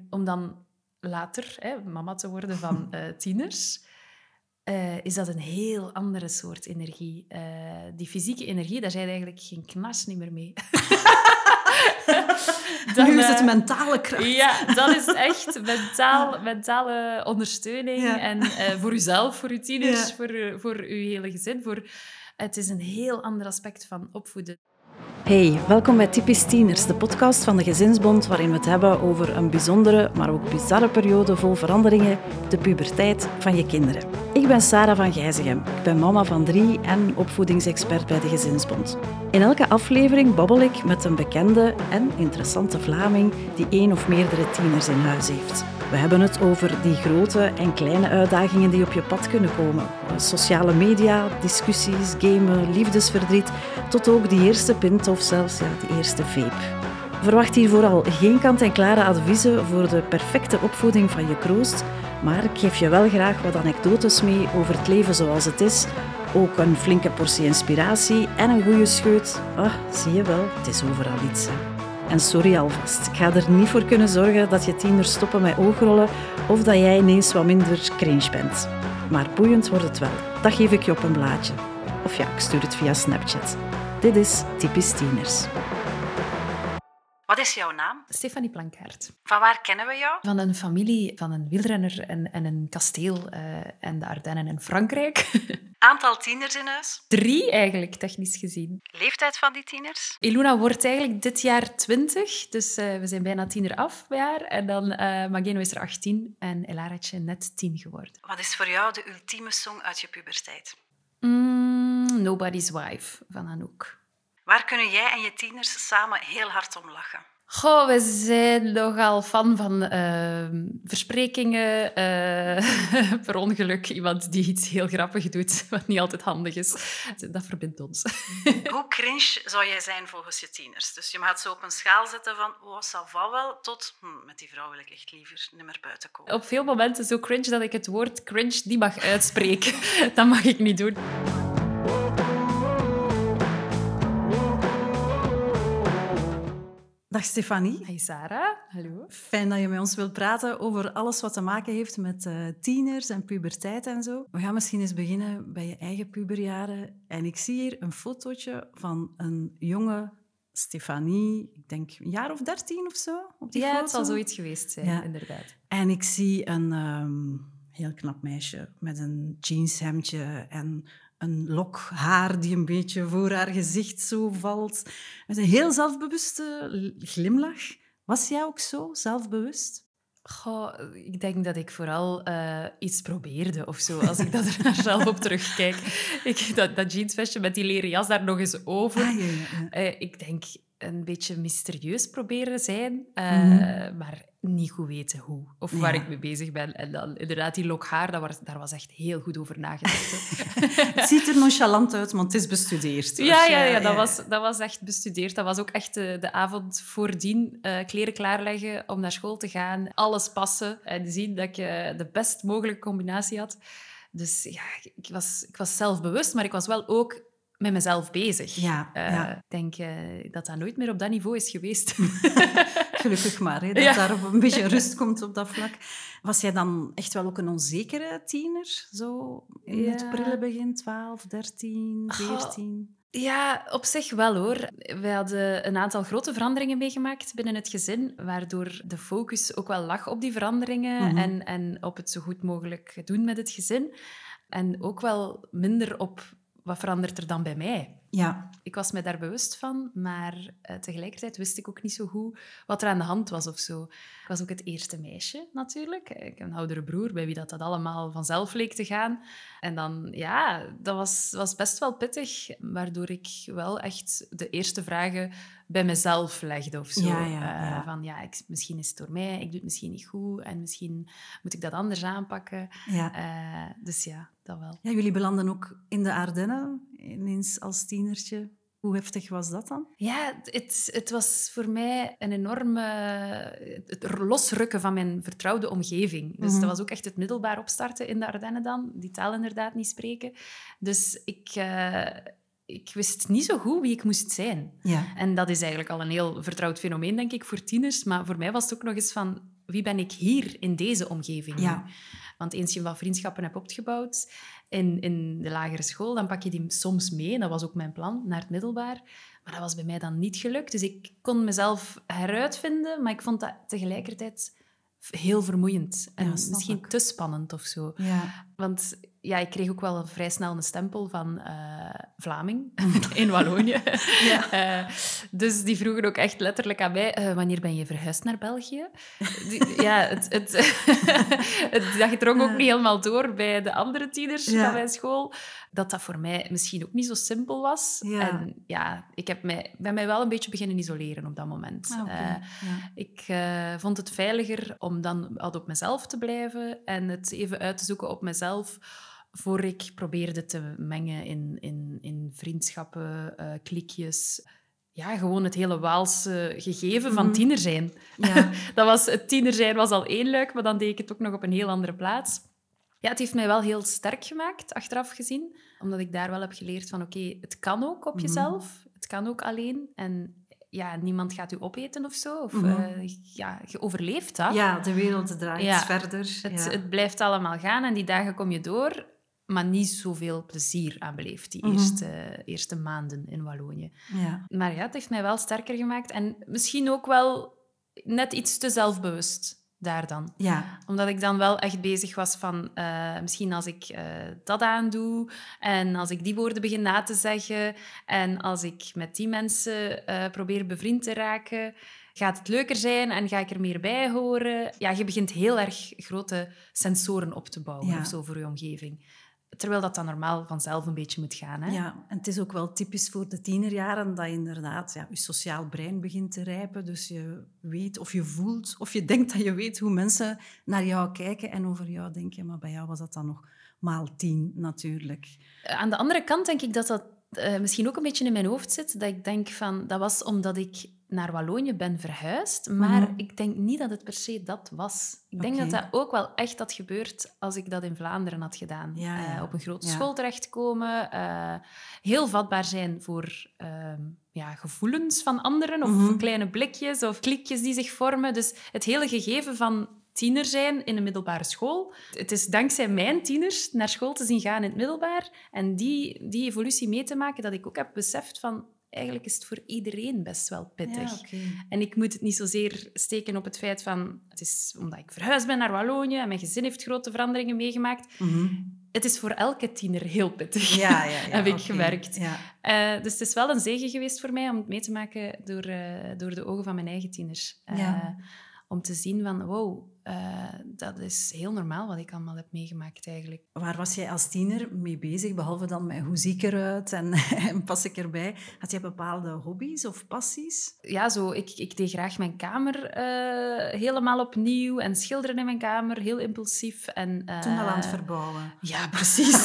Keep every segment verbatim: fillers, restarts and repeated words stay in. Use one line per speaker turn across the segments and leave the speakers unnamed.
om dan later hè, mama te worden van uh, tieners, uh, is dat een heel andere soort energie. Uh, die fysieke energie, daar zijn eigenlijk geen knas niet meer mee.
Dan, nu is het mentale kracht.
Ja, dat is echt mentaal, mentale ondersteuning.
Ja.
En uh, voor uzelf, voor uw tieners,
Ja.
voor, voor uw hele gezin. Voor, het is een heel ander aspect van opvoeden.
Hey, welkom bij Typisch Tieners, de podcast van de Gezinsbond waarin we het hebben over een bijzondere, maar ook bizarre periode vol veranderingen, de puberteit van je kinderen. Ik ben Sarah van Gijzegem, ik ben mama van drie en opvoedingsexpert bij de Gezinsbond. In elke aflevering babbel ik met een bekende en interessante Vlaming die één of meerdere tieners in huis heeft. We hebben het over die grote en kleine uitdagingen die op je pad kunnen komen. Sociale media, discussies, gamen, liefdesverdriet, tot ook die eerste pint of zelfs ja, die eerste vape. Verwacht hier vooral geen kant-en-klare adviezen voor de perfecte opvoeding van je kroost, maar ik geef je wel graag wat anekdotes mee over het leven zoals het is, ook een flinke portie inspiratie en een goede scheut. Ah, zie je wel, het is overal iets. Hè. En sorry alvast, ik ga er niet voor kunnen zorgen dat je tieners stoppen met oogrollen of dat jij ineens wat minder cringe bent. Maar boeiend wordt het wel, dat geef ik je op een blaadje. Of ja, ik stuur het via Snapchat. Dit is Typisch Tieners. Wat is jouw naam?
Stefanie Plankaert.
Van waar kennen we jou?
Van een familie, van een wielrenner en, en een kasteel uh, en de Ardennen in Frankrijk.
Aantal tieners in huis?
Drie eigenlijk, technisch gezien.
Leeftijd van die tieners?
Iluna wordt eigenlijk dit jaar twintig, dus uh, we zijn bijna tiener af bij haar. En dan uh, Mageno is er achttien en Elaratje net tien geworden.
Wat is voor jou de ultieme song uit je puberteit?
Mm, Nobody's Wife van Anouk.
Waar kunnen jij en je tieners samen heel hard om lachen?
Goh, we zijn nogal fan van uh, versprekingen. Uh, per ongeluk iemand die iets heel grappig doet, wat niet altijd handig is. Dat verbindt ons.
Hoe cringe zou jij zijn volgens je tieners? Dus je mag zo op een schaal zetten van, oh, ça va wel, tot, hm, met die vrouw wil ik echt liever niet meer buiten komen.
Op veel momenten zo cringe dat ik het woord cringe niet mag uitspreken. Dat mag ik niet doen.
Dag Stefanie.
Hey Sarah, hallo.
Fijn dat je met ons wilt praten over alles wat te maken heeft met uh, tieners en puberteit en zo. We gaan misschien eens beginnen bij je eigen puberjaren. En ik zie hier een fotootje van een jonge Stefanie, ik denk een jaar of dertien of zo, op die
ja,
foto.
Het zal zoiets geweest zijn, ja. Inderdaad.
En ik zie een um, heel knap meisje met een jeanshemdje en een lok haar die een beetje voor haar gezicht zo valt. Met een heel zelfbewuste glimlach. Was jij ook zo zelfbewust?
Goh, ik denk dat ik vooral uh, iets probeerde of zo, als ik dat er naar zelf op terugkijk. Ik, dat, dat jeansvestje met die leren jas daar nog eens over.
Ah, ja, ja, ja.
Uh, ik denk een beetje mysterieus proberen zijn, uh,
mm-hmm.
maar niet goed weten hoe of
ja.
waar ik mee bezig ben. En dan inderdaad, die lok haar, daar was, daar was echt heel goed over nagedacht.
Het ziet er nonchalant uit, want het is bestudeerd.
Ja, ja, ja, dat, was, dat was echt bestudeerd. Dat was ook echt de, de avond voordien uh, kleren klaarleggen om naar school te gaan. Alles passen en zien dat ik uh, de best mogelijke combinatie had. Dus ja, ik was, ik was zelfbewust, maar ik was wel ook met mezelf bezig.
Ja,
uh,
ja.
Ik denk uh, dat dat nooit meer op dat niveau is geweest.
Gelukkig maar, hè, dat ja. daar een beetje rust komt op dat vlak. Was jij dan echt wel ook een onzekere tiener? Zo in ja. het prille begin, twaalf, dertien, veertien?
Oh, ja, op zich wel hoor. We hadden een aantal grote veranderingen meegemaakt binnen het gezin, waardoor de focus ook wel lag op die veranderingen mm-hmm. en, en op het zo goed mogelijk doen met het gezin. En ook wel minder op wat verandert er dan bij mij.
Ja.
Ik was me daar bewust van, maar uh, tegelijkertijd wist ik ook niet zo goed wat er aan de hand was of zo. Ik was ook het eerste meisje, natuurlijk. Ik heb een oudere broer, bij wie dat, dat allemaal vanzelf leek te gaan. En dan, ja, dat was, was best wel pittig, waardoor ik wel echt de eerste vragen bij mezelf legde of zo.
Ja, ja, ja.
Uh, van, ja, ik, misschien is het door mij, ik doe het misschien niet goed en misschien moet ik dat anders aanpakken.
Ja.
Uh, dus ja, dat wel.
Ja, jullie belanden ook in de Ardennen, ineens als tienertje. Hoe heftig was dat dan?
Ja, het, het was voor mij een enorme... Het losrukken van mijn vertrouwde omgeving. Dus
mm-hmm.
dat was ook echt het middelbaar opstarten in de Ardennen dan. Die taal inderdaad niet spreken. Dus ik... Uh, ik wist niet zo goed wie ik moest zijn.
Ja.
En dat is eigenlijk al een heel vertrouwd fenomeen, denk ik, voor tieners. Maar voor mij was het ook nog eens van... wie ben ik hier in deze omgeving nu?
Ja.
Want eens je wat vriendschappen hebt opgebouwd in, in de lagere school, dan pak je die soms mee. Dat was ook mijn plan, naar het middelbaar. Maar dat was bij mij dan niet gelukt. Dus ik kon mezelf heruitvinden, maar ik vond dat tegelijkertijd heel vermoeiend. En
Ja, snap
misschien
ik.
te spannend of zo.
Ja.
Want ja, ik kreeg ook wel vrij snel een stempel van uh, Vlaming in Wallonië. Ja. Uh, dus die vroegen ook echt letterlijk aan mij, uh, wanneer ben je verhuisd naar België? Die, ja, het, het, het, dat drong ook niet helemaal door bij de andere tieners ja. van mijn school. Dat dat voor mij misschien ook niet zo simpel was.
Ja.
En ja, ik heb mij, ben mij wel een beetje beginnen isoleren op dat moment.
Ah, okay. uh,
ja. Ik uh, vond het veiliger om dan altijd op mezelf te blijven en het even uit te zoeken op mezelf, voor ik probeerde te mengen in, in, in vriendschappen, uh, klikjes. Ja, gewoon het hele Waalse gegeven van tiener zijn. Ja. Dat was, het tiener zijn was al één luik, maar dan deed ik het ook nog op een heel andere plaats. Ja, het heeft mij wel heel sterk gemaakt, achteraf gezien. Omdat ik daar wel heb geleerd van, oké, okay, het kan ook op jezelf. Mm-hmm. Het kan ook alleen. En ja, niemand gaat u opeten of zo. Of, mm-hmm. uh, ja, je overleeft dat.
Ja, de wereld draait ja, verder.
Het,
ja.
het blijft allemaal gaan en die dagen kom je door, maar niet zoveel plezier aan beleefd, die
mm-hmm.
eerste, eerste maanden in Wallonië.
Ja.
Maar ja, het heeft mij wel sterker gemaakt. En misschien ook wel net iets te zelfbewust daar dan.
Ja.
Omdat ik dan wel echt bezig was van... Uh, misschien als ik uh, dat aandoe en als ik die woorden begin na te zeggen en als ik met die mensen uh, probeer bevriend te raken, gaat het leuker zijn en ga ik er meer bij horen. Ja, je begint heel erg grote sensoren op te bouwen
ja.
of zo voor je omgeving. Terwijl dat dan normaal vanzelf een beetje moet gaan. Hè?
Ja, en het is ook wel typisch voor de tienerjaren dat je inderdaad ja, je sociaal brein begint te rijpen. Dus je weet of je voelt of je denkt dat je weet hoe mensen naar jou kijken en over jou denken. Maar bij jou was dat dan nog maal tien natuurlijk.
Aan de andere kant denk ik dat dat uh, misschien ook een beetje in mijn hoofd zit. Dat ik denk van, dat was omdat ik naar Wallonië ben verhuisd. Maar mm-hmm. ik denk niet dat het per se dat was. Ik denk okay. dat dat ook wel echt had gebeurd als ik dat in Vlaanderen had gedaan.
Ja, ja.
Uh, op een grote
ja.
school terechtkomen. Uh, heel vatbaar zijn voor uh, ja, gevoelens van anderen. Of mm-hmm. kleine blikjes of klikjes die zich vormen. Dus het hele gegeven van tiener zijn in een middelbare school. Het is dankzij mijn tieners naar school te zien gaan in het middelbaar. En die, die evolutie mee te maken dat ik ook heb beseft van... Eigenlijk is het voor iedereen best wel pittig.
Ja, okay.
En ik moet het niet zozeer steken op het feit van... Het is omdat ik verhuisd ben naar Wallonië en mijn gezin heeft grote veranderingen meegemaakt.
Mm-hmm.
Het is voor elke tiener heel pittig,
ja, ja, ja,
heb ik
okay.
gemerkt.
Ja.
Uh, dus het is wel een zegen geweest voor mij om het mee te maken door, uh, door de ogen van mijn eigen tieners. Uh,
ja.
Om te zien van, wow, uh, dat is heel normaal wat ik allemaal heb meegemaakt eigenlijk.
Waar was jij als tiener mee bezig, behalve dan met hoe zie ik eruit en, en pas ik erbij? Had jij bepaalde hobby's of passies?
Ja, zo, ik, ik deed graag mijn kamer uh, helemaal opnieuw en schilderen in mijn kamer, heel impulsief. En, uh,
Toen al aan het verbouwen.
Ja, precies.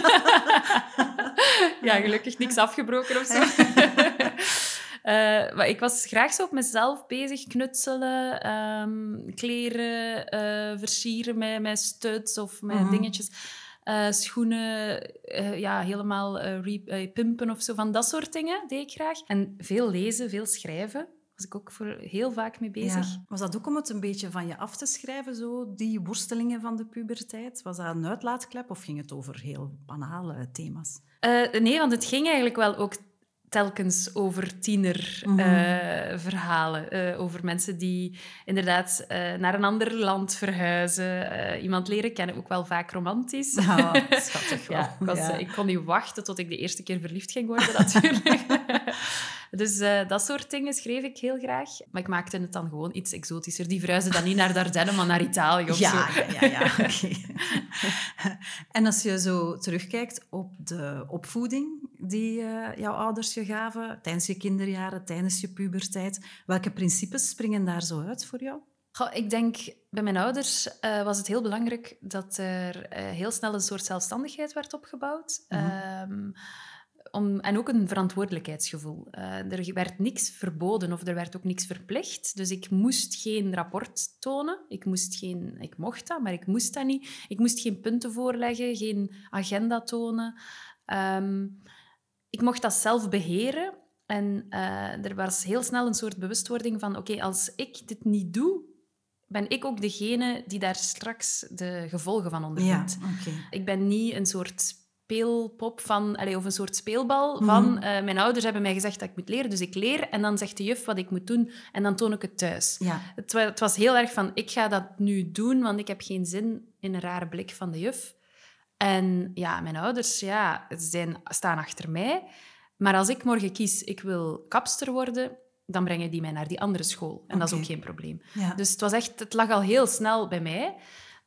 Ja, gelukkig niks afgebroken of zo. Uh, maar ik was graag zo op mezelf bezig, knutselen, um, kleren, uh, versieren met, met studs of met mm-hmm. dingetjes. Uh, schoenen, uh, ja, helemaal uh, re- uh, pimpen of zo, van dat soort dingen deed ik graag. En veel lezen, veel schrijven. Was ik ook voor heel vaak mee bezig.
Ja. Was dat ook om het een beetje van je af te schrijven, zo, die worstelingen van de puberteit? Was dat een uitlaatklep of ging het over heel banale thema's?
Uh, nee, want het ging eigenlijk wel ook telkens over tienerverhalen. Mm-hmm. Uh, uh, over mensen die inderdaad uh, naar een ander land verhuizen. Uh, iemand leren kennen, ook wel vaak romantisch.
Oh, schattig wel.
Ja, ik, was,
ja.
ik kon niet wachten tot ik de eerste keer verliefd ging worden, natuurlijk. Dus uh, dat soort dingen schreef ik heel graag. Maar ik maakte het dan gewoon iets exotischer. Die verhuisden dan niet naar Dardenne, maar naar Italië of
ja,
zo.
Ja, ja, ja. Okay. En als je zo terugkijkt op de opvoeding die uh, jouw ouders je gaven, tijdens je kinderjaren, tijdens je puberteit, welke principes springen daar zo uit voor jou?
Goh, ik denk, bij mijn ouders uh, was het heel belangrijk dat er uh, heel snel een soort zelfstandigheid werd opgebouwd. Mm-hmm. Um, Om, en ook een verantwoordelijkheidsgevoel. Uh, er werd niks verboden of er werd ook niks verplicht. Dus ik moest geen rapport tonen. Ik, moest geen, ik mocht dat, maar ik moest dat niet. Ik moest geen punten voorleggen, geen agenda tonen. Um, ik mocht dat zelf beheren. En uh, er was heel snel een soort bewustwording van... Oké, okay, als ik dit niet doe, ben ik ook degene die daar straks de gevolgen van ondervindt.
Ja, okay.
Ik ben niet een soort speelpop van, allez, of een soort speelbal van... Mm-hmm. Uh, mijn ouders hebben mij gezegd dat ik moet leren, dus ik leer. En dan zegt de juf wat ik moet doen en dan toon ik het thuis.
Ja.
Het, het was heel erg van, ik ga dat nu doen, want ik heb geen zin in een rare blik van de juf. En ja, mijn ouders ja, zijn, staan achter mij. Maar als ik morgen kies, ik wil kapster worden... dan brengen die mij naar die andere school. En okay. dat is ook geen probleem. Ja. Dus het, was echt, het lag al heel snel bij mij.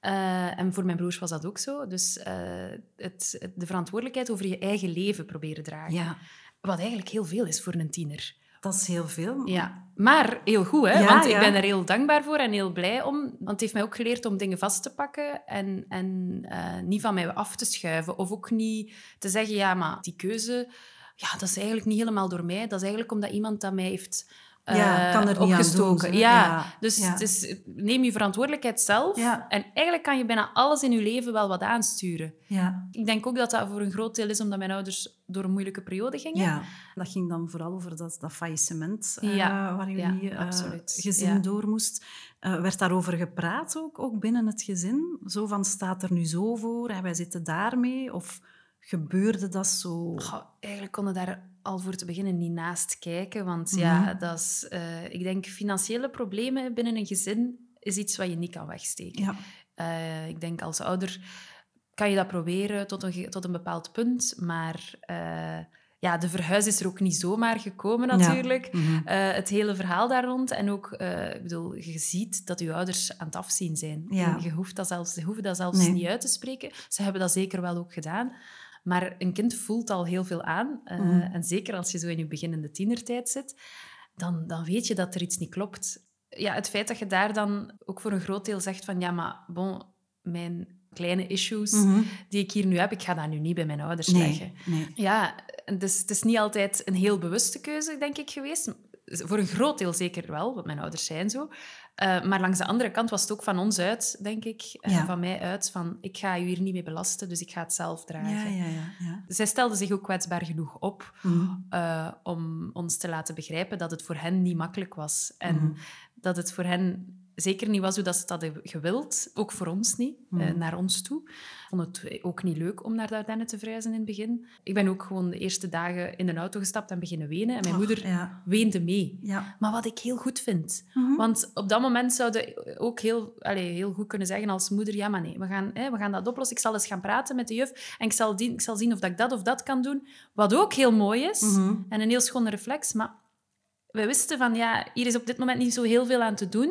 Uh, en voor mijn broers was dat ook zo. Dus uh, het, het, de verantwoordelijkheid over je eigen leven proberen dragen.
Ja.
Wat eigenlijk heel veel is voor een tiener.
Dat is heel veel.
Ja. Maar heel goed, hè?
Ja,
want
ja.
ik ben er heel dankbaar voor en heel blij om. Want het heeft mij ook geleerd om dingen vast te pakken en, en uh, niet van mij af te schuiven. Of ook niet te zeggen, ja, maar die keuze... Ja, dat is eigenlijk niet helemaal door mij. Dat is eigenlijk omdat iemand dat mij heeft uh,
ja, kan er
opgestoken.
Doen,
ja.
ja,
Dus
ja.
Het is, neem je verantwoordelijkheid zelf.
Ja.
En eigenlijk kan je bijna alles in je leven wel wat aansturen.
Ja.
Ik denk ook dat dat voor een groot deel is omdat mijn ouders door een moeilijke periode gingen.
Ja, dat ging dan vooral over dat, dat faillissement uh,
ja.
waar jullie ja, uh, gezin
ja.
door moest. Uh, werd daarover gepraat ook, ook binnen het gezin? Zo van, staat er nu zo voor en wij zitten daarmee? Of... gebeurde dat zo?
Goh, eigenlijk konden daar al voor te beginnen niet naast kijken. Want
mm-hmm.
ja, dat is, uh, ik denk financiële problemen binnen een gezin is iets wat je niet kan wegsteken.
Ja.
Uh, ik denk als ouder kan je dat proberen tot een, tot een bepaald punt. Maar uh, ja, de verhuis is er ook niet zomaar gekomen natuurlijk.
Ja. Mm-hmm.
Uh, het hele verhaal daar rond. En ook, uh, ik bedoel, je ziet dat je ouders aan het afzien zijn.
Ja.
Je hoeft dat zelfs, je hoeft dat zelfs
nee.
niet uit te spreken. Ze hebben dat zeker wel ook gedaan. Maar een kind voelt al heel veel aan. Uh, mm. En zeker als je zo in je beginnende tienertijd zit, dan, dan weet je dat er iets niet klopt. Ja, het feit dat je daar dan ook voor een groot deel zegt van ja, maar bon, mijn kleine issues
mm-hmm.
die ik hier nu heb, ik ga dat nu niet bij mijn ouders
nee,
leggen.
Nee.
Ja, dus het is niet altijd een heel bewuste keuze, denk ik, geweest. Voor een groot deel zeker wel, want mijn ouders zijn zo. Uh, maar langs de andere kant was het ook van ons uit, denk ik. Uh,
ja.
Van mij uit, van ik ga je hier niet mee belasten, dus ik ga het zelf dragen.
Ja, ja, ja, ja.
Zij stelden zich ook kwetsbaar genoeg op
mm.
uh, om ons te laten begrijpen dat het voor hen niet makkelijk was. En
mm.
dat het voor hen zeker niet was hoe dat ze het hadden gewild. Ook voor ons niet, mm. uh, naar ons toe. Ik vond het ook niet leuk om naar de Ardennen te verhuizen in het begin. Ik ben ook gewoon de eerste dagen in de auto gestapt en beginnen wenen. En mijn
Och,
moeder
ja.
weende mee.
Ja.
Maar wat ik heel goed vind.
Mm-hmm.
Want op dat moment zouden ook heel, allez, heel goed kunnen zeggen als moeder... Ja, maar nee, we gaan, hè, we gaan dat oplossen. Ik zal eens gaan praten met de juf. En ik zal, die, ik zal zien of dat ik dat of dat kan doen. Wat ook heel mooi is.
Mm-hmm.
En een heel schone reflex. Maar we wisten van... Ja, hier is op dit moment niet zo heel veel aan te doen.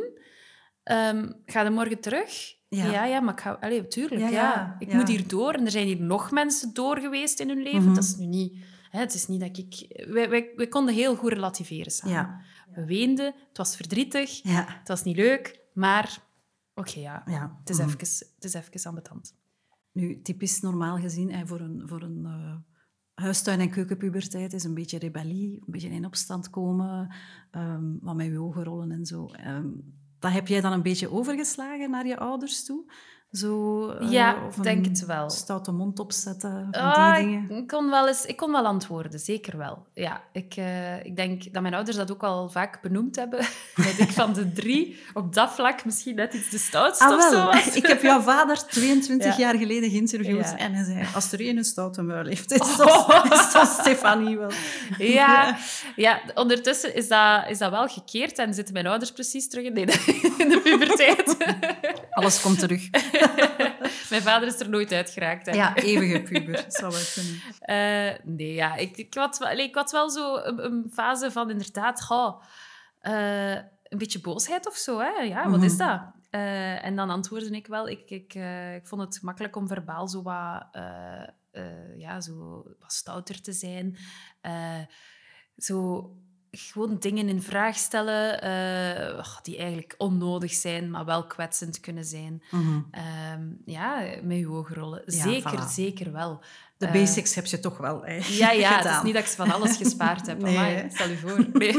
Um, ga je morgen terug?
Ja,
ja, ja maar ik ga... Allee, tuurlijk, ja.
ja,
ja. Ik
ja.
moet hier door. En er zijn hier nog mensen door geweest in hun leven.
Mm-hmm.
Dat is nu niet... Hè, het is niet dat ik... Wij, wij, wij konden heel goed relativeren samen.
Ja.
We weenden, het was verdrietig,
ja.
het was niet leuk, maar... Oké, okay, ja,
ja.
Het, is
mm-hmm.
even, het is even ambetant.
Nu, typisch normaal gezien, hè, voor een... Voor een uh... huistuin- en keukenpuberteit is een beetje rebellie, een beetje in opstand komen, um, wat met je ogen rollen en zo. Um, dat heb jij dan een beetje overgeslagen naar je ouders toe? Zo, uh,
ja,
of
ik denk het wel.
Stoute mond opzetten, van
oh,
die dingen?
Ik kon, wel eens, ik kon wel antwoorden, zeker wel. Ja, ik, uh, ik denk dat mijn ouders dat ook al vaak benoemd hebben. Dat ik van de drie op dat vlak misschien net iets de stoutste
ah,
of zo was.
Ik heb jouw vader tweeëntwintig
ja.
jaar geleden geïnterviewd. Ja. En hij zei, als er één een stoute muil heeft, is
oh.
dat, is dat Stefanie wel.
Ja, ja, ondertussen is dat, is dat wel gekeerd en zitten mijn ouders precies terug in de, in de puberteit.
Alles komt terug.
Mijn vader is er nooit uitgeraakt. Hè.
Ja, eeuwige puber, zou wel kunnen.
Uh, nee, ja, ik, ik, had, ik had wel zo een, een fase van inderdaad... Goh, uh, een beetje boosheid of zo. Hè? Ja, wat
mm-hmm.
is dat? Uh, en dan antwoordde ik wel. Ik, ik, uh, ik vond het makkelijk om verbaal zo wat, uh, uh, ja, zo wat stouter te zijn. Uh, zo... Gewoon dingen in vraag stellen uh, oh, die eigenlijk onnodig zijn, maar wel kwetsend kunnen zijn.
Mm-hmm.
Um, ja, met je ogen rollen.
Ja,
zeker,
voilà.
zeker wel.
De basics uh, heb je toch wel hè,
Ja, ja,
gedaan.
Het is niet dat ik ze van alles gespaard heb.
Nee,
Amai, stel je voor. Nee.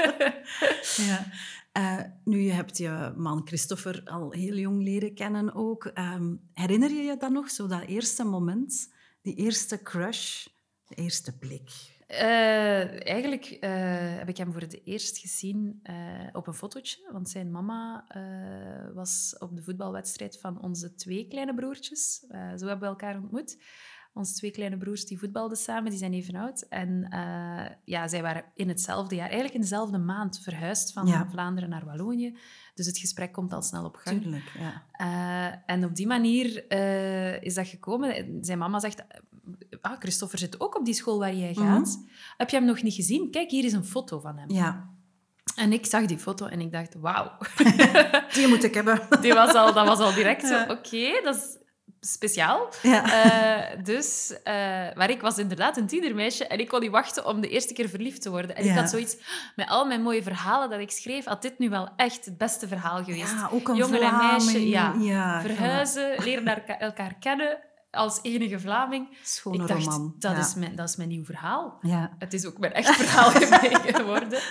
Ja. Uh, nu, je hebt je man Christopher al heel jong leren kennen ook. Um, herinner je je dan nog, zo dat eerste moment, die eerste crush, de eerste blik?
Uh, eigenlijk uh, heb ik hem voor het eerst gezien uh, op een fotootje. Want zijn mama uh, was op de voetbalwedstrijd van onze twee kleine broertjes. Uh, zo hebben we elkaar ontmoet. Onze twee kleine broers die voetbalden samen, die zijn even oud. En uh, ja, zij waren in hetzelfde jaar, eigenlijk in dezelfde maand, verhuisd van ja. Vlaanderen naar Wallonië. Dus het gesprek komt al snel op gang.
Tuurlijk, ja.
Uh, en op die manier uh, is dat gekomen. Zijn mama zegt... Ah, Christopher zit ook op die school waar jij gaat. Mm-hmm. Heb je hem nog niet gezien? Kijk, hier is een foto van hem.
Ja.
En ik zag die foto en ik dacht, wauw.
Die moet ik hebben.
Die was al, dat was al direct zo, oké, okay, dat is speciaal. Ja. Uh, dus, uh, maar ik was inderdaad een tienermeisje en ik kon niet wachten om de eerste keer verliefd te worden. En ja. ik had zoiets, met al mijn mooie verhalen dat ik schreef, had dit nu wel echt het beste verhaal geweest.
Ja, ook een
Jongen
Vlaming.
en meisje, ja.
ja
Verhuizen, ja. leren elkaar kennen. Als enige Vlaming.
Schone
ik dacht,
roman.
Dat,
ja.
is mijn, dat is mijn nieuw verhaal.
Ja.
Het is ook mijn echt verhaal geworden.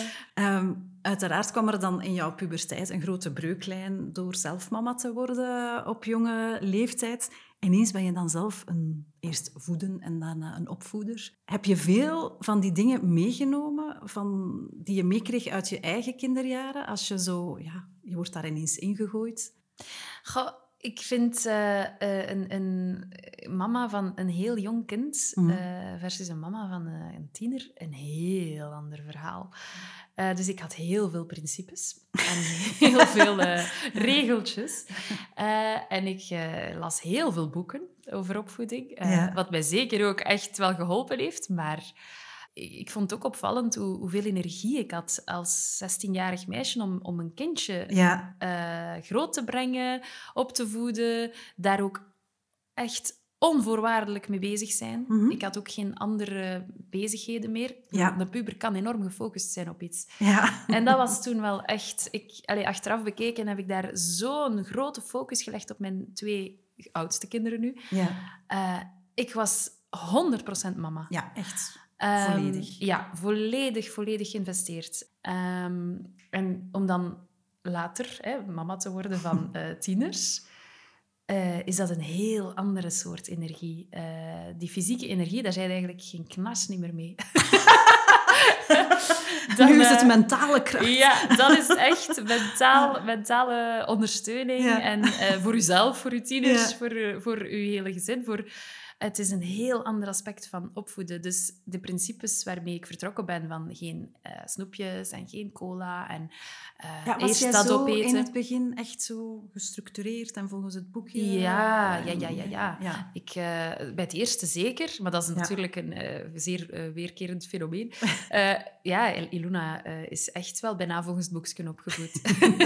Um, uiteraard kwam er dan in jouw puberteit een grote breuklijn door zelf mama te worden op jonge leeftijd. Ineens ben je dan zelf een, eerst voeden en daarna een opvoeder. Heb je veel van die dingen meegenomen van, die je meekreeg uit je eigen kinderjaren? Als je zo... Ja, je wordt daar ineens ingegooid.
Goh, ik vind uh, uh, een, een mama van een heel jong kind mm. uh, versus een mama van uh, een tiener een heel ander verhaal. Uh, dus ik had heel veel principes en heel veel uh, regeltjes. Uh, en ik uh, las heel veel boeken over opvoeding, uh, ja. wat mij zeker ook echt wel geholpen heeft. Maar ik vond het ook opvallend hoe, hoeveel energie ik had als zestienjarig meisje om, om een kindje
ja.
uh, groot te brengen, op te voeden, daar ook echt onvoorwaardelijk mee bezig zijn. Mm-hmm. Ik had ook geen andere bezigheden meer.
Ja.
De puber kan enorm gefocust zijn op iets.
Ja.
En dat was toen wel echt... Ik, allee, achteraf bekeken heb ik daar zo'n grote focus gelegd op mijn twee oudste kinderen nu.
Ja.
Uh, ik was honderd procent mama.
Ja, echt.
Um,
volledig.
Ja, volledig, volledig geïnvesteerd. Um, en om dan later hè, mama te worden van uh, tieners... Uh, is dat een heel andere soort energie. Uh, die fysieke energie, daar zijn eigenlijk geen knars niet meer mee.
Dan, nu is het mentale kracht.
Ja, dat is echt mentaal, mentale ondersteuning. Ja. En uh, voor uzelf, voor uw tieners, ja. voor, voor uw hele gezin. Voor, het is een heel ander aspect van opvoeden. Dus de principes waarmee ik vertrokken ben, van geen uh, snoepjes en geen cola en uh,
ja, was
eerst
jij
dat
zo
opeten.
In het begin echt zo gestructureerd en volgens het boekje?
Ja, ja, ja, ja. ja.
ja.
Ik, uh, bij het eerste zeker, maar dat is natuurlijk ja. een uh, zeer uh, weerkerend fenomeen. Uh, ja, Iluna uh, is echt wel bijna volgens het boekje opgevoed.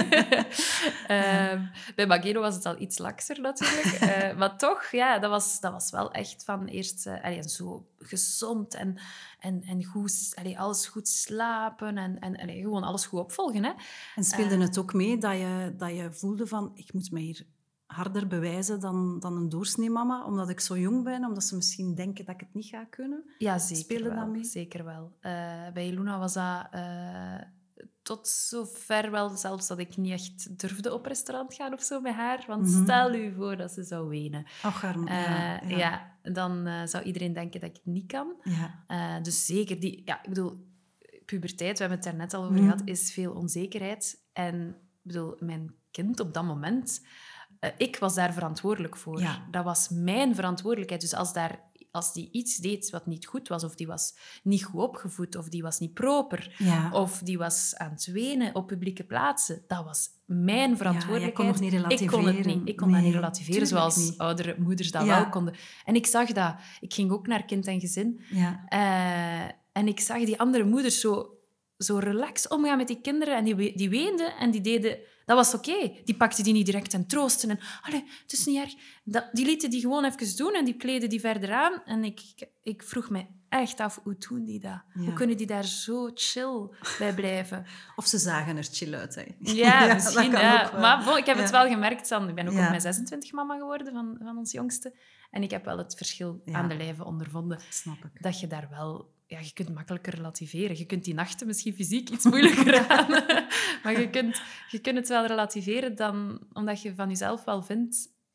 uh, bij Mageno was het al iets lakser natuurlijk. Uh, maar toch, ja, dat was, dat was wel echt van eerst uh, allee, zo gezond en, en, en goed, allee, alles goed slapen en, en allee, gewoon alles goed opvolgen. Hè.
En speelde uh, het ook mee dat je, dat je voelde van ik moet me hier harder bewijzen dan, dan een doorsneemama, omdat ik zo jong ben, omdat ze misschien denken dat ik het niet ga kunnen?
Ja, zeker
Speelde
wel.
Dat mee?
Zeker wel. Uh, bij Iluna was dat... Uh, tot zover wel zelfs dat ik niet echt durfde op restaurant gaan of zo met haar. Want mm-hmm. stel u voor dat ze zou wenen.
Och, arm,
uh,
ja, ja.
ja, dan uh, zou iedereen denken dat ik het niet kan.
Ja.
Uh, dus zeker die... Ja, ik bedoel, puberteit, we hebben het daar net al over
mm.
gehad, is veel onzekerheid. En ik bedoel, mijn kind op dat moment... Uh, ik was daar verantwoordelijk voor.
Ja.
Dat was mijn verantwoordelijkheid. Dus als, daar, als die iets deed wat niet goed was, of die was niet goed opgevoed, of die was niet proper,
ja.
of die was aan het wenen op publieke plaatsen, dat was mijn verantwoordelijkheid.
Ja, je kon nog niet relativeren.
Ik kon het niet. Ik kon
nee,
dat niet relativeren, zoals
niet.
oudere moeders dat
ja.
wel konden. En ik zag dat. Ik ging ook naar kind en gezin.
Ja.
Uh, en ik zag die andere moeders zo, zo relaxed omgaan met die kinderen. En die, die weenden en die deden... Dat was oké. Okay. Die pakten die niet direct en troosten. En, allee, het is niet erg. Dat, die lieten die gewoon even doen en die kleden die verder aan. En ik, ik vroeg me echt af, hoe doen die dat? Ja. Hoe kunnen die daar zo chill bij blijven?
Of ze zagen er chill uit. Hè.
Ja, ja, misschien. Ja. Maar bon, ik heb
ja.
het wel gemerkt. Dan, ik ben ook
ja.
op mijn zesentwintig mama geworden van, van ons jongste. En ik heb wel het verschil ja. aan de lijve ondervonden.
Snap ik.
Dat je daar wel... Ja, je kunt makkelijker relativeren. Je kunt die nachten misschien fysiek iets moeilijker aan. Maar je kunt, je kunt het wel relativeren dan, omdat je van jezelf wel vindt...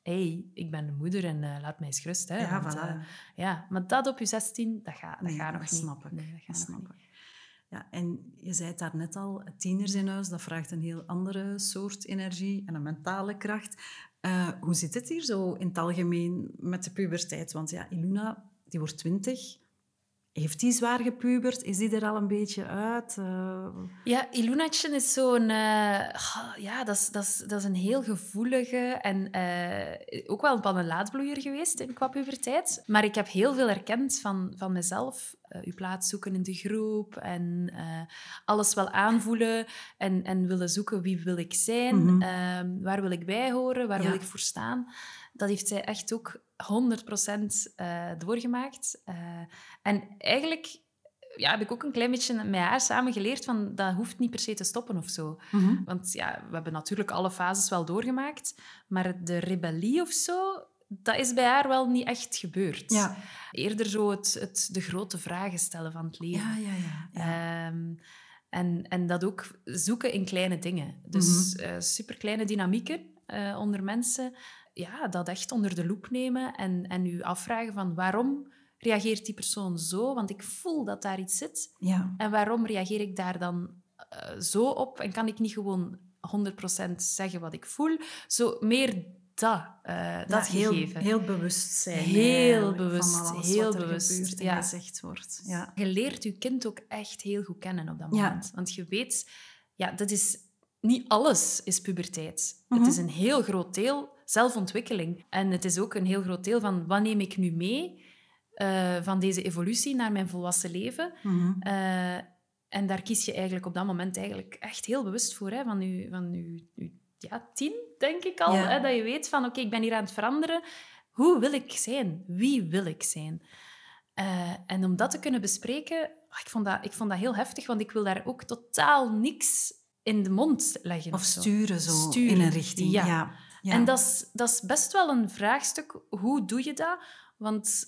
hey, ik ben de moeder en uh, laat mij eens gerust. Hè,
ja,
want,
voilà.
uh, ja, maar dat op je zestien, dat gaat dat
nee,
gaat nog
dat
niet.
Snap ik.
Nee, dat gaat
dat
nog
snap
niet.
ik. Ja, en je zei het daarnet al, tieners in huis, dat vraagt een heel andere soort energie en een mentale kracht. Uh, hoe zit het hier zo in het algemeen met de puberteit? Want ja, Iluna, die wordt twintig. Heeft die zwaar gepubert? Is die er al een beetje uit? Uh...
Ja, Ilunatje is zo'n... Uh, ja, dat is, dat, is, dat is een heel gevoelige en uh, ook wel een pannenlaadbloeier geweest in qua puberteit. Maar ik heb heel veel herkend van, van mezelf. Uh, uw plaats zoeken in de groep en uh, alles wel aanvoelen en, en willen zoeken wie wil ik zijn, mm-hmm. uh, waar wil ik bij horen, waar ja. wil ik voor staan. Dat heeft zij echt ook honderd procent uh, doorgemaakt. Uh, en eigenlijk ja, heb ik ook een klein beetje met haar samen geleerd van dat hoeft niet per se te stoppen of zo. Mm-hmm. Want ja, we hebben natuurlijk alle fases wel doorgemaakt, maar de rebellie of zo, dat is bij haar wel niet echt gebeurd. Ja. Eerder zo het, het, de grote vragen stellen van het leven.
Ja, ja, ja. ja.
Um, en, en dat ook zoeken in kleine dingen. Dus mm-hmm. uh, superkleine dynamieken uh, onder mensen. Ja, dat echt onder de loep nemen en, en u afvragen van waarom reageert die persoon zo? Want ik voel dat daar iets zit. Ja. En waarom reageer ik daar dan uh, zo op? En kan ik niet gewoon honderd procent zeggen wat ik voel? Zo meer dat, uh, dat
ja,
gegeven.
Heel, heel bewust zijn.
Heel bewust.
Van alles
heel
wat er
bewust.
gebeurt en
ja.
gezegd wordt. Ja.
Je leert je kind ook echt heel goed kennen op dat moment. Ja. Want je weet, ja, dat is... Niet alles is puberteit. Mm-hmm. Het is een heel groot deel zelfontwikkeling. En het is ook een heel groot deel van wat neem ik nu mee uh, van deze evolutie naar mijn volwassen leven. Mm-hmm. Uh, en daar kies je eigenlijk op dat moment eigenlijk echt heel bewust voor. Hè, van je, van je, je ja, tien, denk ik al. Ja. Hè, dat je weet van, oké, okay, ik ben hier aan het veranderen. Hoe wil ik zijn? Wie wil ik zijn? Uh, en om dat te kunnen bespreken, ik vond dat, ik vond dat heel heftig, want ik wil daar ook totaal niks in de mond leggen.
Of, of sturen zo,
sturen.
in een richting.
Ja.
Ja. Ja.
En dat is, dat is best wel een vraagstuk. Hoe doe je dat? Want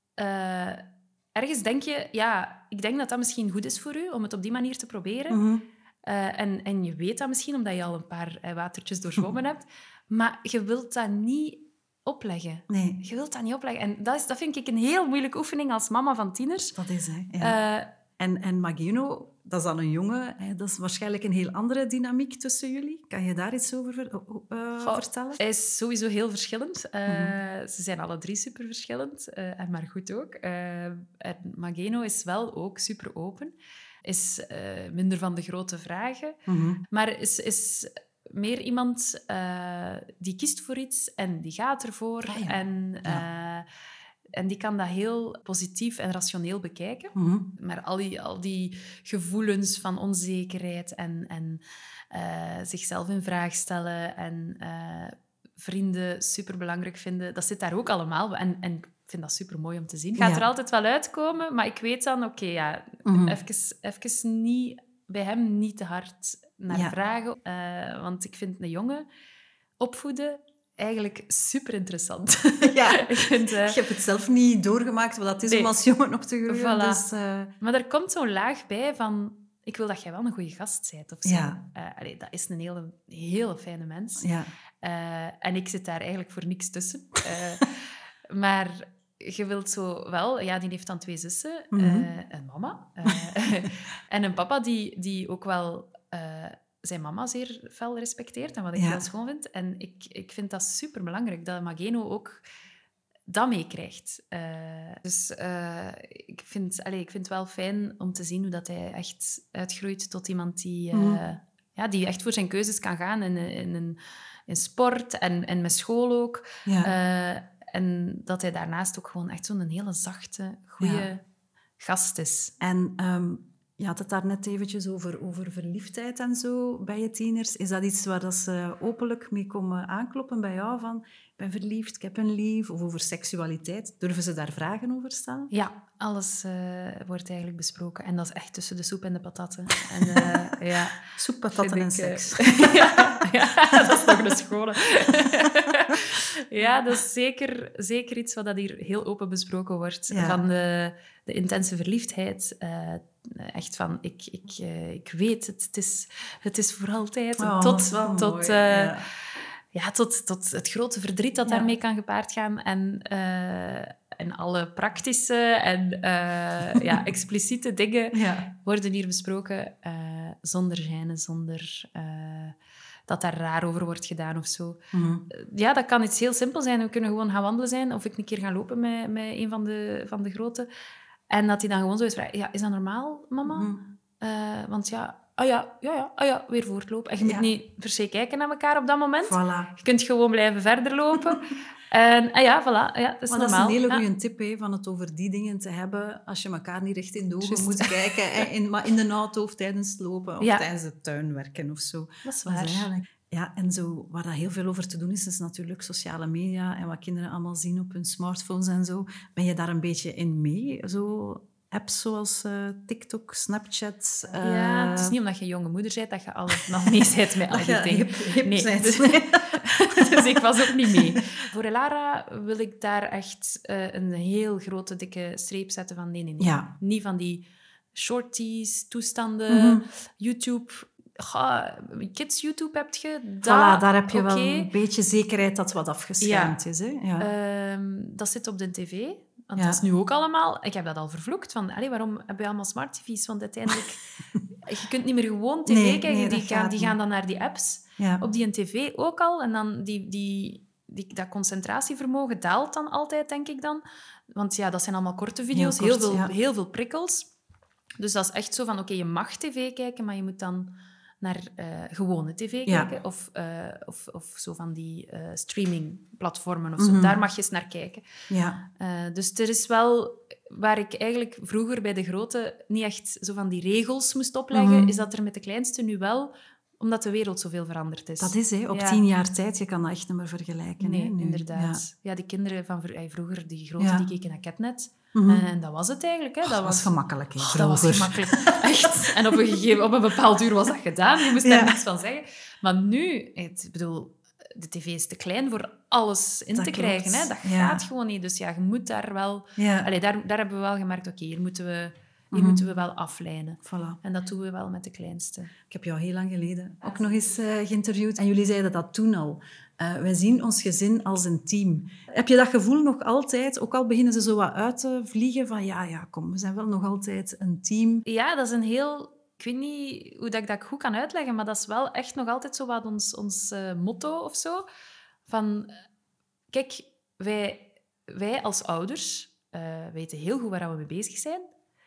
uh, ergens denk je... Ja, ik denk dat dat misschien goed is voor u, om het op die manier te proberen. Mm-hmm. Uh, en, en je weet dat misschien, omdat je al een paar uh, watertjes doorzwommen hebt. Maar je wilt dat niet opleggen.
Nee.
Je wilt dat niet opleggen. En dat, is, dat vind ik een heel moeilijke oefening als mama van tieners.
Dat is, hè. Ja. Uh, En, en Magino, dat is dan een jongen. Hè, dat is waarschijnlijk een heel andere dynamiek tussen jullie. Kan je daar iets over uh, Goh, vertellen?
Hij is sowieso heel verschillend. Uh, mm-hmm. Ze zijn alle drie super verschillend. Uh, en maar goed ook. Uh, en Magino is wel ook super open. Is uh, minder van de grote vragen. Mm-hmm. Maar is... is meer iemand uh, die kiest voor iets en die gaat ervoor. Ah, ja. En... Uh, ja. En die kan dat heel positief en rationeel bekijken. Mm-hmm. Maar al die, al die gevoelens van onzekerheid en, en uh, zichzelf in vraag stellen en uh, vrienden superbelangrijk vinden, dat zit daar ook allemaal. En, en ik vind dat supermooi om te zien. Het gaat ja. er altijd wel uitkomen, maar ik weet dan, oké, okay, ja, mm-hmm. even, even niet, bij hem niet te hard naar ja. vragen. Uh, want ik vind een jongen opvoeden... eigenlijk super interessant.
Ja, ik vind, uh... je hebt het zelf niet doorgemaakt wat dat is nee. om als jongen op te groeien.
Voilà.
Dus, uh...
Maar er komt zo'n laag bij van... Ik wil dat jij wel een goede gast bent. Of zo.
Ja.
Uh, allee, dat is een hele, hele fijne mens.
Ja.
Uh, en ik zit daar eigenlijk voor niks tussen. Uh, maar je wilt zo wel... Ja, die heeft dan twee zussen. Mm-hmm. Uh, een mama. Uh, en een papa die, die ook wel... Uh, zijn mama zeer fel respecteert en wat ik ja. heel schoon vind. En ik, ik vind dat superbelangrijk, dat Mageno ook dat meekrijgt. Uh, dus uh, ik, vind, allez, ik vind het wel fijn om te zien hoe dat hij echt uitgroeit tot iemand die, uh, mm. ja, die echt voor zijn keuzes kan gaan in, in, in, in sport en, en met school ook. Ja. Uh, en dat hij daarnaast ook gewoon echt zo'n hele zachte, goede ja. gast is.
En... Um... Je had het daar net eventjes over, over verliefdheid en zo bij je tieners. Is dat iets waar dat ze openlijk mee komen aankloppen bij jou? Van, ik ben verliefd, ik heb een lief. Of over seksualiteit. Durven ze daar vragen over stellen?
Ja, alles uh, wordt eigenlijk besproken. En dat is echt tussen de soep en de patatten. En, uh, ja,
soep, patatten en seks.
Uh, ja, ja, dat is nog een schone. Ja, dat is zeker, zeker iets wat dat hier heel open besproken wordt. Ja. Van de, de intense verliefdheid... Uh, echt van, ik, ik, uh, ik weet het, het is, het is voor altijd.
Oh,
tot
tot
uh,
ja.
ja, tot, tot het grote verdriet dat
Ja.
daarmee kan gepaard gaan. En, uh, en alle praktische en uh, ja, expliciete dingen
ja.
worden hier besproken uh, zonder gêne, zonder uh, dat daar raar over wordt gedaan of zo.
Mm-hmm.
Uh, ja, dat kan iets heel simpel zijn. We kunnen gewoon gaan wandelen zijn of ik een keer gaan lopen met, met een van de, van de grote. En dat hij dan gewoon zo is vraagt, ja, is dat normaal, mama?
Mm-hmm.
Uh, want ja... Ah ja, ja, ja, ah ja, weer voortlopen. En je moet
ja.
niet per se kijken naar elkaar op dat moment.
Voilà.
Je kunt gewoon blijven verder lopen. en ah ja, voilà. Ja, dat is
maar
normaal.
Dat is een hele goede
ja.
tip, hè, van het over die dingen te hebben als je elkaar niet recht in de ogen
Just.
moet kijken. Hè, in, maar in de auto of tijdens het lopen of
ja.
tijdens het tuinwerken of zo.
Dat is waar.
Dat is ja, en zo, waar dat heel veel over te doen is, is natuurlijk sociale media en wat kinderen allemaal zien op hun smartphones en zo. Ben je daar een beetje in mee? Zo... apps zoals uh, TikTok, Snapchat. Uh...
Ja, het is niet omdat je jonge moeder bent dat je al nog mee bent met al die
ja,
dingen.
Hip, hip
nee.
Dus,
dus ik was ook niet mee. Voor Elara wil ik daar echt uh, een heel grote, dikke streep zetten van nee, nee, nee.
Ja.
Niet van die shorties, toestanden,
mm-hmm.
YouTube... Ga, kids YouTube heb je. Dat,
voilà, daar heb je
okay.
wel een beetje zekerheid dat wat afgeschermd
ja.
is. Hè? Ja.
Um, dat zit op de tv. Want
ja.
dat is nu ook allemaal... Ik heb dat al vervloekt. Van, allee, waarom hebben we allemaal smart tv's? Want uiteindelijk... je kunt niet meer gewoon tv
nee,
kijken.
Nee,
die, gaan, die gaan dan naar die apps.
Ja.
Op die tv ook al. En dan die, die, die, dat concentratievermogen daalt dan altijd, denk ik dan. Want ja, dat zijn allemaal korte video's. Heel, kort, heel, veel,
ja.
heel veel prikkels. Dus dat is echt zo van... Oké, okay, je mag tv kijken, maar je moet dan... naar uh, gewone tv kijken.
Ja.
Of, uh, of, of zo van die uh, streamingplatformen of zo.
Mm-hmm.
Daar mag je eens naar kijken.
Ja.
Uh, dus er is wel... Waar ik eigenlijk vroeger bij de grote niet echt zo van die regels moest opleggen,
mm-hmm.
is dat er met de kleinste nu wel... Omdat de wereld zoveel veranderd is.
Dat is, hè. Op
ja.
tien jaar tijd. Je kan dat echt niet meer vergelijken.
Nee,
hè, nu.
inderdaad. Ja. ja, die kinderen van vroeger, die grote,
ja.
die keken naar Catnet.
Mm-hmm.
En, en dat was het eigenlijk. Hè. Dat,
dat
was,
was gemakkelijk. Hè,
oh, dat was gemakkelijk. Echt. En op een, gegeven, op een bepaald uur was dat gedaan. Je moest
ja.
daar niks van zeggen. Maar nu, ik bedoel, de tv is te klein voor alles in
dat
te
klopt.
krijgen. Hè. Dat
ja.
gaat gewoon niet. Dus ja, je moet daar wel...
Ja.
Allee, daar, daar hebben we wel gemerkt, oké, okay, hier moeten we... Hier
mm-hmm.
moeten we wel aflijnen.
Voilà.
En dat doen we wel met de kleinste.
Ik heb jou heel lang geleden ook nog eens uh, geïnterviewd. En jullie zeiden dat toen al. Uh, wij zien ons gezin als een team. Heb je dat gevoel nog altijd? Ook al beginnen ze zo wat uit te vliegen van... Ja, ja, kom, we zijn wel nog altijd een team.
Ja, dat is een heel... Ik weet niet hoe dat ik dat goed kan uitleggen, maar dat is wel echt nog altijd zo wat ons, ons uh, motto of zo. Van... Kijk, wij, wij als ouders uh, weten heel goed waar we mee bezig zijn.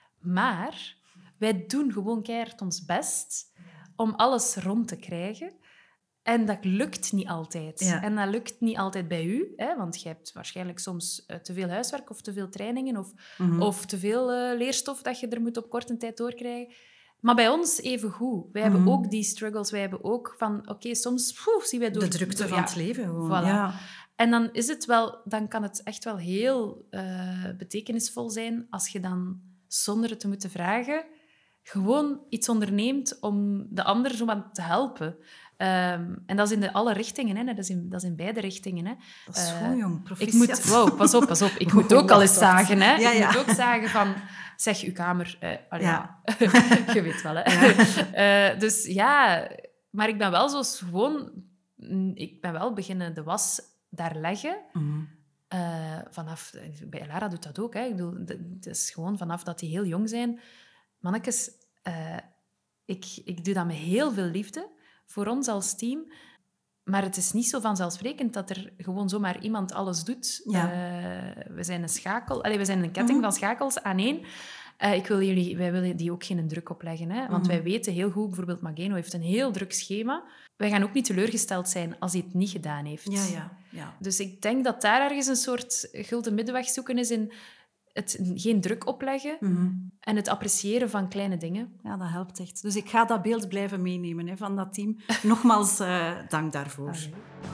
Maar wij doen gewoon keihard ons best om alles rond te krijgen. En dat lukt niet altijd.
Ja.
En dat lukt niet altijd bij u. Hè, want je hebt waarschijnlijk soms uh, te veel huiswerk of te veel trainingen of,
mm-hmm.
of te veel uh, leerstof dat je er moet op korte tijd doorkrijgen. Maar bij ons even goed. Wij
mm-hmm.
hebben ook die struggles. Wij hebben ook van... Oké, okay, soms poef, zien wij door...
De drukte
door,
van
ja,
het leven gewoon.
Voilà.
Ja.
En dan is het wel... Dan kan het echt wel heel uh, betekenisvol zijn als je dan, zonder het te moeten vragen, gewoon iets onderneemt om de ander zo wat te helpen. Um, en dat is in de, alle richtingen, hè. Dat is in, dat is in beide richtingen. Hè.
Dat is
uh,
goed, jong.
Ik moet, wow, pas op, pas op. Ik moet ook al eens zagen. Hè.
Ja, ja.
Ik moet ook zagen van... Zeg, uw kamer... Uh, allee,
ja.
ja. Je weet wel, hè. Ja. Uh, dus ja... Maar ik ben wel zo gewoon... Ik ben wel beginnen de was daar leggen.
Mm-hmm.
Uh, vanaf... Bij Elara doet dat ook, hè. Ik bedoel, het is gewoon vanaf dat die heel jong zijn. Mannetjes, uh, ik, ik doe dat met heel veel liefde voor ons als team. Maar het is niet zo vanzelfsprekend dat er gewoon zomaar iemand alles doet.
Ja.
Uh, we zijn een schakel... Allee, we zijn een ketting
mm-hmm.
van schakels aan één. Uh, ik wil jullie, wij willen die ook geen druk opleggen. Hè? Want
mm-hmm.
wij weten heel goed... Bijvoorbeeld Mageno heeft een heel druk schema. Wij gaan ook niet teleurgesteld zijn als hij het niet gedaan heeft.
Ja, ja, ja.
Dus ik denk dat daar ergens een soort gulden middenweg zoeken is in het geen druk opleggen
mm-hmm.
en het appreciëren van kleine dingen.
Ja, dat helpt echt. Dus ik ga dat beeld blijven meenemen, hè, van dat team. Nogmaals, uh, dank daarvoor.
Allee.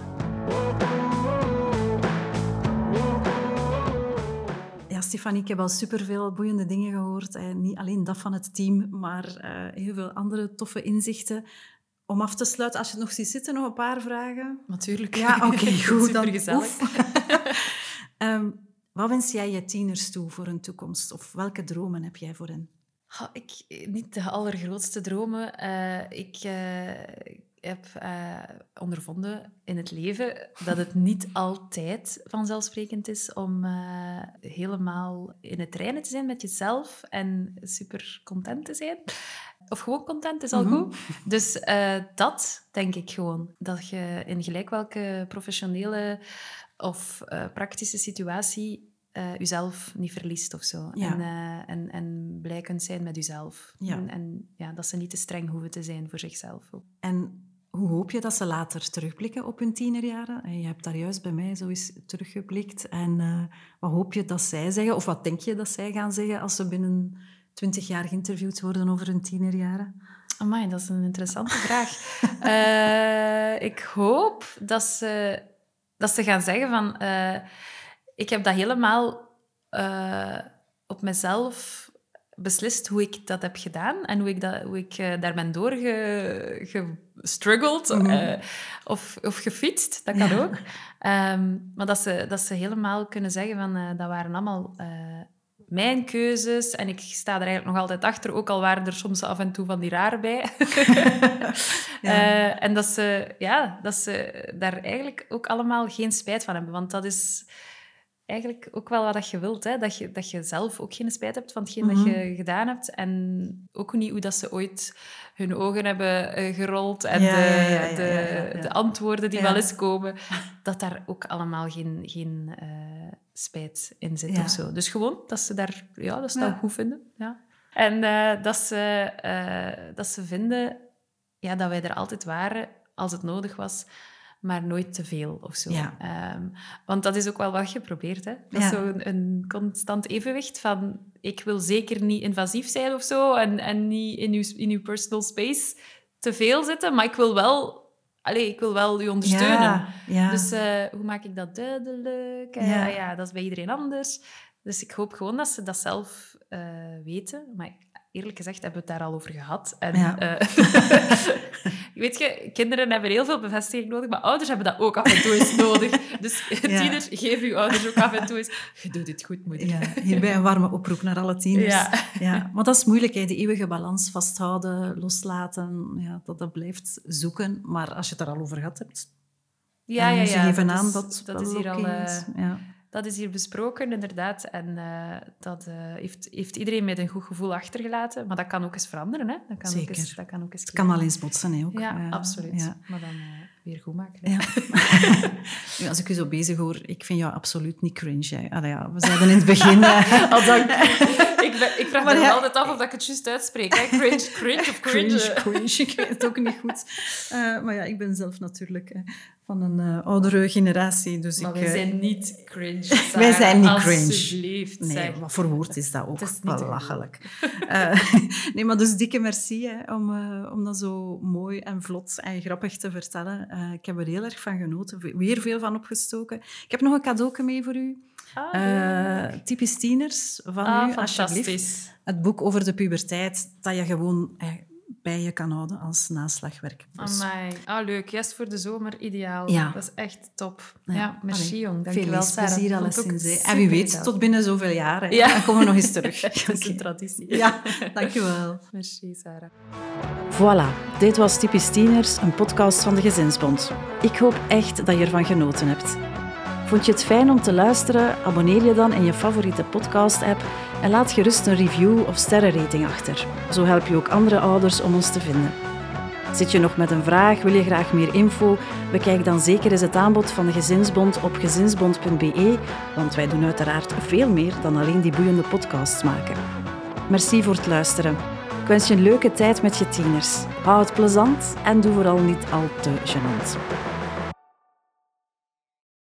Ja, Stefanie, ik heb al superveel boeiende dingen gehoord. Eh, niet alleen dat van het team, maar uh, heel veel andere toffe inzichten. Om af te sluiten, als je het nog ziet zitten, nog een paar vragen?
Natuurlijk.
Ja, oké, okay, goed.
Supergezellig.
um, wat wens jij je tieners toe voor hun toekomst? Of welke dromen heb jij voor hen?
Oh, ik, niet de allergrootste dromen. Uh, ik, uh, heb uh, ondervonden in het leven dat het niet altijd vanzelfsprekend is om uh, helemaal in het reinen te zijn met jezelf en super content te zijn. Of gewoon content is al mm-hmm. goed. Dus uh, dat denk ik gewoon. Dat je in gelijk welke professionele of uh, praktische situatie Uh, jezelf niet verliest of zo. Ja. En, uh, en, en blij kunt zijn met jezelf. Ja. En, en ja, dat ze niet te streng hoeven te zijn voor zichzelf. Ook.
En hoe hoop je dat ze later terugblikken op hun tienerjaren? En je hebt daar juist bij mij zo eens teruggeblikt. En uh, wat hoop je dat zij zeggen? Of wat denk je dat zij gaan zeggen als ze binnen twintig jaar geïnterviewd worden over hun tienerjaren?
Amai, dat is een interessante vraag. uh, ik hoop dat ze, dat ze gaan zeggen van... Uh, Ik heb dat helemaal uh, op mezelf beslist hoe ik dat heb gedaan en hoe ik, dat, hoe ik uh, daar ben doorgestruggeld mm-hmm. uh, of, of gefietst. Dat kan ja. ook. Um, maar dat ze, dat ze helemaal kunnen zeggen van uh, dat waren allemaal uh, mijn keuzes en ik sta er eigenlijk nog altijd achter, ook al waren er soms af en toe van die rare bij. ja. uh, en dat ze, ja, dat ze daar eigenlijk ook allemaal geen spijt van hebben, want dat is... eigenlijk ook wel wat je wilt. Hè? Dat, je, dat je zelf ook geen spijt hebt van hetgeen mm-hmm. dat je gedaan hebt. En ook niet hoe dat ze ooit hun ogen hebben uh, gerold. En ja, de, ja, ja, ja, de, ja, ja. de antwoorden die ja. wel eens komen. Dat daar ook allemaal geen, geen uh, spijt in zit ja. of zo. Dus gewoon dat ze daar, ja, dat ze ja. dat goed vinden. Ja. En uh, dat, ze, uh, dat ze vinden ja, dat wij er altijd waren als het nodig was. Maar nooit te veel of zo. Ja. Um, want dat is ook wel wat je probeert. Hè? Dat ja. is zo'n een constant evenwicht van... Ik wil zeker niet invasief zijn of zo en, en niet in uw, in uw personal space te veel zitten, maar ik wil wel... Allee, ik wil wel u ondersteunen. Ja, ja. Dus uh, hoe maak ik dat duidelijk? Uh, ja. ja, dat is bij iedereen anders. Dus ik hoop gewoon dat ze dat zelf uh, weten. Maar eerlijk gezegd hebben we het daar al over gehad. En, ja. uh, weet je, kinderen hebben heel veel bevestiging nodig, maar ouders hebben dat ook af en toe eens nodig. Dus ja. tieners, geef uw ouders ook af en toe eens... Je doet dit goed, moeder.
Ja, hierbij een warme oproep naar alle tieners. Ja. Ja, want dat is moeilijk, hè, die eeuwige balans vasthouden, loslaten. Ja, dat, dat blijft zoeken. Maar als je het er al over gehad hebt...
Ja, ja, ja.
Ze geven
dat
aan
is,
dat
dat is hier al... Uh, ja. Dat is hier besproken, inderdaad. En uh, dat uh, heeft, heeft iedereen met een goed gevoel achtergelaten. Maar dat kan ook eens veranderen. Hè? Dat kan
Zeker.
Ook eens, dat kan ook eens
het kan al eens botsen, hè, ook.
Ja,
uh,
absoluut. Ja. Maar dan uh, weer goed maken. Hè? Ja.
Ja, als ik je zo bezig hoor, ik vind jou absoluut niet cringe. Hè. Allee, ja, we zeiden in het begin... Uh,
al dank ik, ben, ik vraag maar me ja, altijd af of ik het juist uitspreek. Hè? Cringe, cringe of cringe?
Cringe, cringe. Ik weet het ook niet goed. Uh, maar ja, ik ben zelf natuurlijk... Uh, van een uh, oudere generatie. Dus
maar
ik,
wij
uh,
zijn niet cringe, Sarah.
Wij zijn niet cringe.
Alsjeblieft.
Nee,
zeg.
maar voor woord is dat ook is belachelijk. uh, nee, maar dus dikke merci hè, om, uh, om dat zo mooi en vlot en grappig te vertellen. Uh, ik heb er heel erg van genoten. Weer veel van opgestoken. Ik heb nog een cadeauke mee voor u.
Ah,
uh,
ja.
Typisch tieners van
ah,
u, alsjeblieft. Het boek over de puberteit, dat je gewoon... Uh, bij je kan houden als naslagwerk.
Dus. Amai. Ah, leuk. Juist voor de zomer, ideaal. Ja. Dat is echt top. Ja, ja merci, jong. Dank je wel, Sarah.
Veel plezier alleszins. En wie weet, tot binnen zoveel jaren. Ja. Dan komen we nog eens terug.
Het is okay. een traditie.
Ja, dank je wel.
Merci, Sarah.
Voilà, dit was Typisch Tieners, een podcast van de Gezinsbond. Ik hoop echt dat je ervan genoten hebt. Vond je het fijn om te luisteren? Abonneer je dan in je favoriete podcast-app en laat gerust een review of sterrenrating achter. Zo help je ook andere ouders om ons te vinden. Zit je nog met een vraag? Wil je graag meer info? Bekijk dan zeker eens het aanbod van de Gezinsbond op gezinsbond punt b e, want wij doen uiteraard veel meer dan alleen die boeiende podcasts maken. Merci voor het luisteren. Ik wens je een leuke tijd met je tieners. Hou het plezant en doe vooral niet al te gênant.